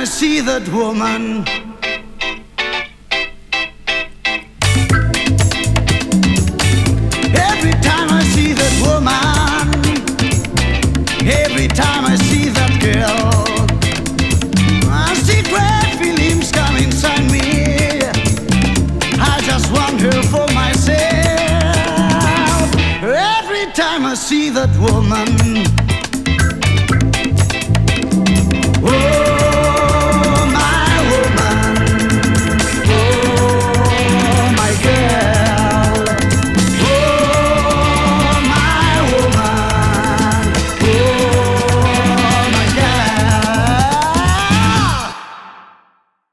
I see that woman, every time I see that woman, every time I see that girl, I see great feelings come inside me. I just want her for myself. Every time I see that woman,